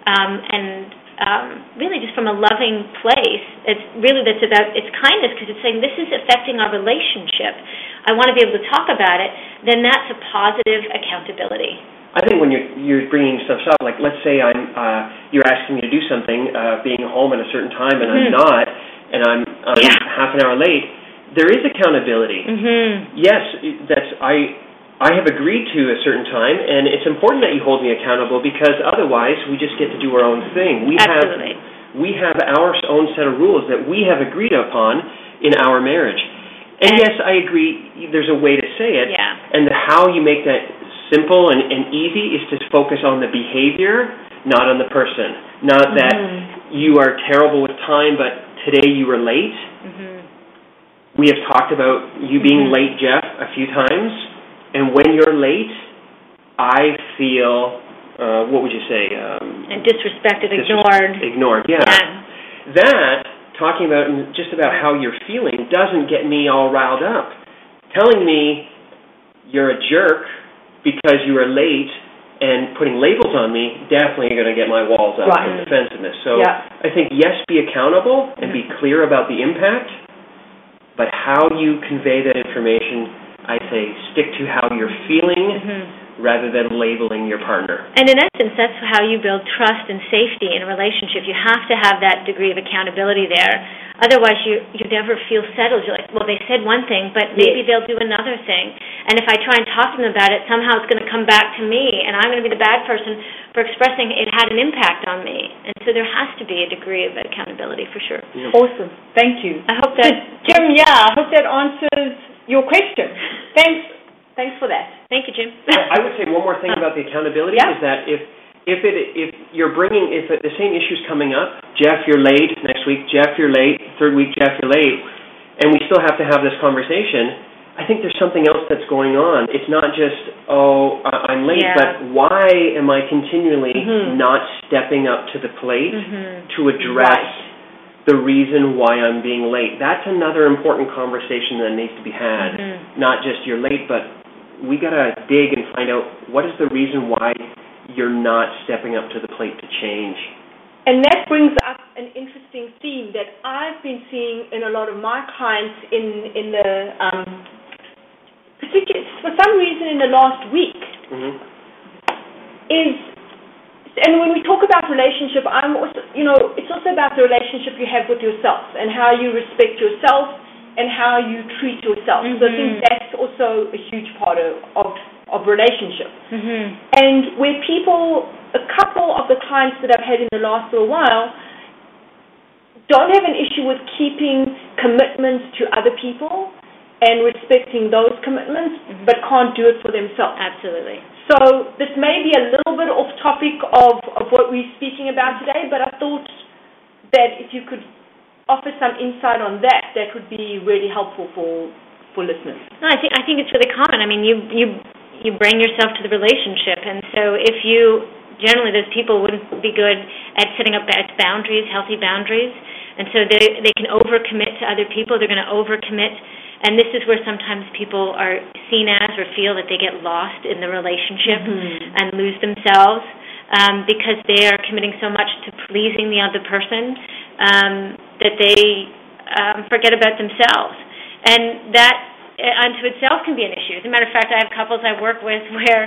really just from a loving place, it's kindness, because it's saying this is affecting our relationship. I want to be able to talk about it. Then that's a positive accountability. I think when you're bringing stuff up, like let's say you're asking me to do something, being home at a certain time, and I'm not, and I'm half an hour late, there is accountability. Yes, I have agreed to a certain time, and it's important that you hold me accountable, because otherwise we just get to do our own thing. We have our own set of rules that we have agreed upon in our marriage. And yes, I agree, there's a way to say it, and how you make that simple and easy is to focus on the behavior, not on the person. Not that you are terrible with time, but today you were late. We have talked about you being late, Jeff, a few times. And when you're late, I feel what would you say? And disrespected, ignored. Yeah. That, talking about just about how you're feeling, doesn't get me all riled up. Telling me you're a jerk because you were late and putting labels on me, definitely going to get my walls up and defensiveness. So I think, yes, be accountable and be clear about the impact, but how you convey that information, I say stick to how you're feeling rather than labeling your partner. And in essence, that's how you build trust and safety in a relationship. You have to have that degree of accountability there. Otherwise, you never feel settled. You're like, well, they said one thing, but maybe they'll do another thing. And if I try and talk to them about it, somehow it's going to come back to me, and I'm going to be the bad person for expressing it had an impact on me. And so there has to be a degree of accountability for sure. Yeah. Awesome. Thank you. I hope that... Jim, I hope that answers your question. Thanks for that. Thank you, Jim. I would say one more thing about the accountability is that if the same issue's coming up, Jeff, you're late, next week, Jeff, you're late, third week, Jeff, you're late, and we still have to have this conversation, I think there's something else that's going on. It's not just, I'm late, but why am I continually not stepping up to the plate to address the reason why I'm being late? That's another important conversation that needs to be had. Not just you're late, but we got to dig and find out what is the reason why you're not stepping up to the plate to change. And that brings up an interesting theme that I've been seeing in a lot of my clients in the, particularly for some reason in the last week, and when we talk about relationship, I'm also, it's also about the relationship you have with yourself and how you respect yourself and how you treat yourself. So I think that's also a huge part of relationship. And where a couple of the clients that I've had in the last little while don't have an issue with keeping commitments to other people and respecting those commitments, but can't do it for themselves. Absolutely. So this may be a little bit off topic of what we're speaking about today, but I thought that if you could offer some insight on that would be really helpful for listeners. No, I think it's really common. I mean, you bring yourself to the relationship, and so if you generally those people wouldn't be good at setting up boundaries, healthy boundaries, and so they can overcommit to other people. They're going to overcommit. And this is where sometimes people are seen as or feel that they get lost in the relationship and lose themselves because they are committing so much to pleasing the other person that they forget about themselves. And that unto itself can be an issue. As a matter of fact, I have couples I work with where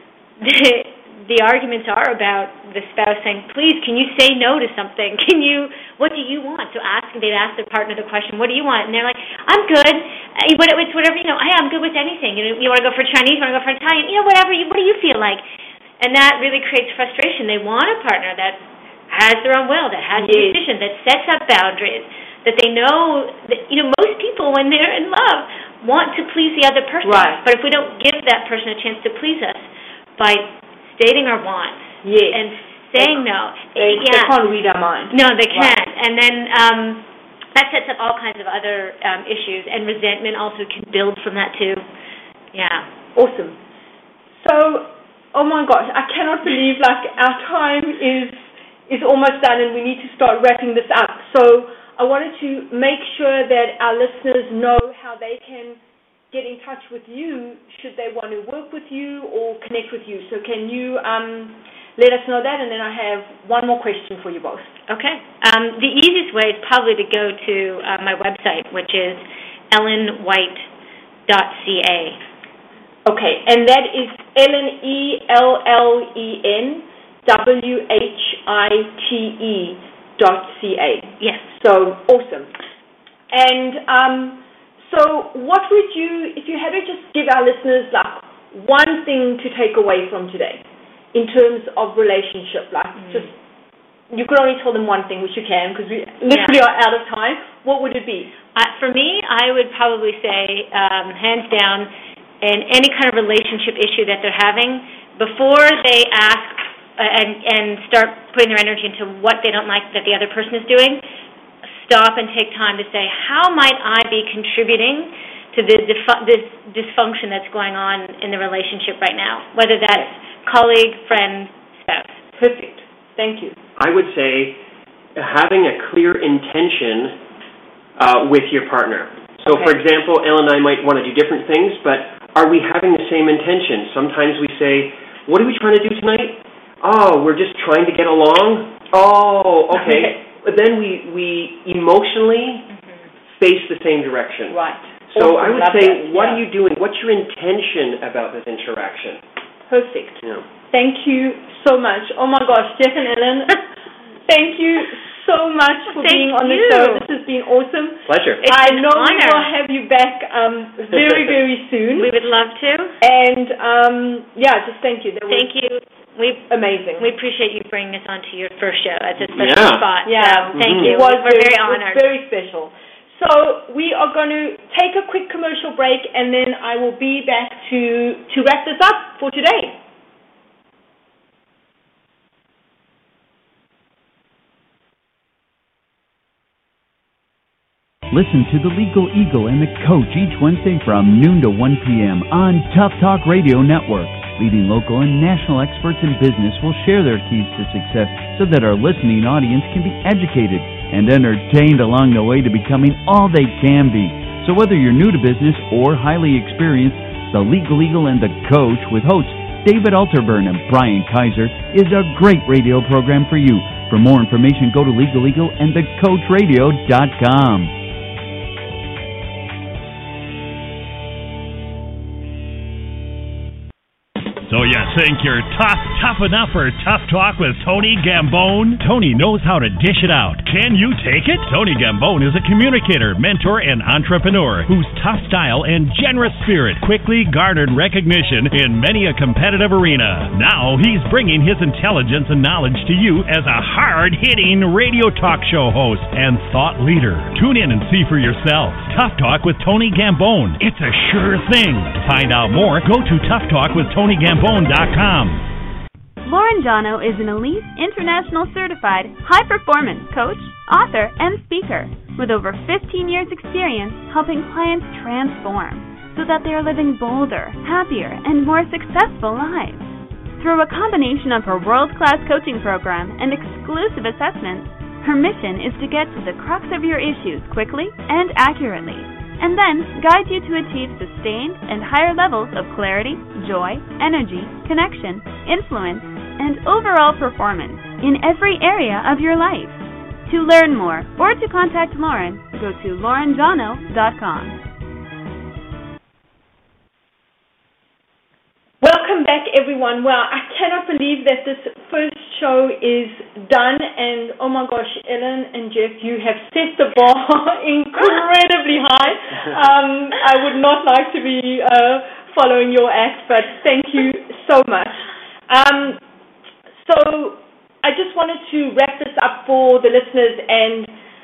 the arguments are about the spouse saying, please, can you say no to something? What do you want? So they'd ask their partner the question, what do you want? And they're like, I'm good. It's whatever, hey, I'm good with anything. You want to go for Chinese, you want to go for Italian, whatever, what do you feel like? And that really creates frustration. They want a partner that has their own will, that has a decision, that sets up boundaries, that they know that, most people when they're in love want to please the other person. Right. But if we don't give that person a chance to please us by stating our wants and saying no. They can't read our mind. No, they can't. And then that sets up all kinds of other issues, and resentment also can build from that too. Yeah. Awesome. So, oh my gosh, I cannot believe our time is almost done and we need to start wrapping this up. So I wanted to make sure that our listeners know how they can get in touch with you should they want to work with you or connect with you. So can you let us know that? And then I have one more question for you both. Okay. The easiest way is probably to go to my website, which is ellenwhite.ca. Okay, and that is EllenEllenWhite.ca. Yes. So, awesome. And so what would you, if you had to just give our listeners one thing to take away from today in terms of relationship, just, you could only tell them one thing, which you can because we literally are out of time, what would it be? For me, I would probably say, hands down, in any kind of relationship issue that they're having, before they ask and start putting their energy into what they don't like that the other person is doing, stop and take time to say, how might I be contributing to this dysfunction that's going on in the relationship right now, whether that's colleague, friend, spouse. Perfect. Thank you. I would say having a clear intention with your partner. So, for example, Elle and I might want to do different things, but are we having the same intention? Sometimes we say, what are we trying to do tonight? Oh, we're just trying to get along? Oh, okay. But then we emotionally face the same direction. Right. So I would say, what are you doing? What's your intention about this interaction? Perfect. Yeah. Thank you so much. Oh my gosh, Jeff and Ellen, thank you so much for being on the show. This has been awesome. Pleasure. I know we will have you back very, very soon. We would love to. And just thank you. Thank you. Amazing. We appreciate you bringing us onto your first show. That's a special spot. Yeah. So thank you. We're very honored. It was very special. So we are going to take a quick commercial break, and then I will be back to wrap this up for today. Listen to The Legal Eagle and The Coach each Wednesday from noon to 1 p.m. on Tough Talk Radio Network. Leading local and national experts in business will share their keys to success so that our listening audience can be educated and entertained along the way to becoming all they can be. So whether you're new to business or highly experienced, The Legal Eagle and The Coach with hosts David Alterburn and Brian Kaiser is a great radio program for you. For more information, go to legaleagleandthecoachradio.com. So you think you're tough enough for Tough Talk with Tony Gambone? Tony knows how to dish it out. Can you take it? Tony Gambone is a communicator, mentor, and entrepreneur whose tough style and generous spirit quickly garnered recognition in many a competitive arena. Now he's bringing his intelligence and knowledge to you as a hard-hitting radio talk show host and thought leader. Tune in and see for yourself. Tough Talk with Tony Gambone. It's a sure thing. To find out more, go to toughtalkwithtonyGambone.com. Lauren Jono is an elite, international certified, high-performance coach, author, and speaker with over 15 years' experience helping clients transform so that they are living bolder, happier, and more successful lives. Through a combination of her world-class coaching program and exclusive assessments, her mission is to get to the crux of your issues quickly and accurately, and then guide you to achieve sustained and higher levels of clarity, joy, energy, connection, influence, and overall performance in every area of your life. To learn more or to contact Lauren, go to laurenjono.com. Welcome back, everyone. Well, I cannot believe that this first show is done, and oh my gosh, Ellen and Jeff, you have set the bar incredibly high. I would not like to be following your act, but thank you so much. So I just wanted to wrap this up for the listeners, and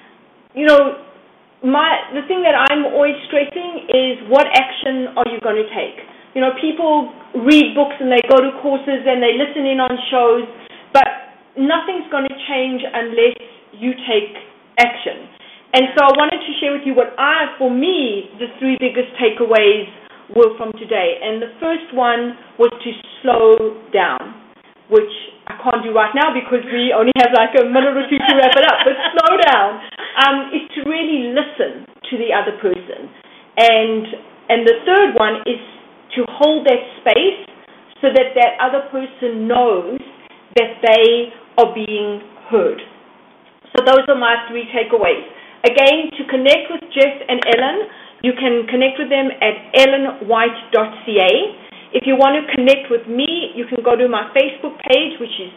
the thing that I'm always stressing is, what action are you going to take? People read books and they go to courses and they listen in on shows, but nothing's going to change unless you take action. And so I wanted to share with you for me, the three biggest takeaways were from today. And the first one was to slow down, which I can't do right now because we only have like a minute or two to wrap it up, but slow down is to really listen to the other person. And the third one is to hold that space so that that other person knows that they are being heard. So those are my three takeaways. Again, to connect with Jeff and Ellen, you can connect with them at ellenwhite.ca. If you want to connect with me, you can go to my Facebook page, which is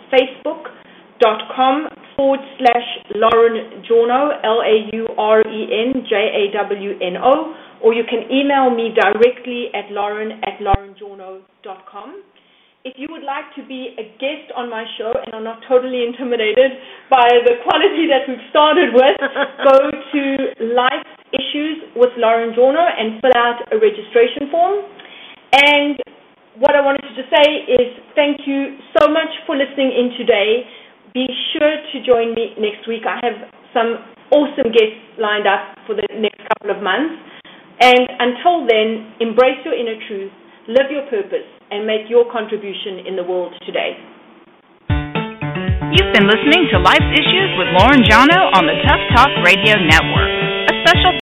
facebook.com/Lauren Journo, LaurenJawno, or you can email me directly at lauren@laurenjourno.com. If you would like to be a guest on my show and are not totally intimidated by the quality that we've started with, go to Life Issues with Lauren Journo and fill out a registration form. And what I wanted to just say is thank you so much for listening in today. Be sure to join me next week. I have some awesome guests lined up for the next couple of months. And until then, embrace your inner truth, live your purpose, and make your contribution in the world today. You've been listening to Life's Issues with Lauren Jono on the Tough Talk Radio Network. A special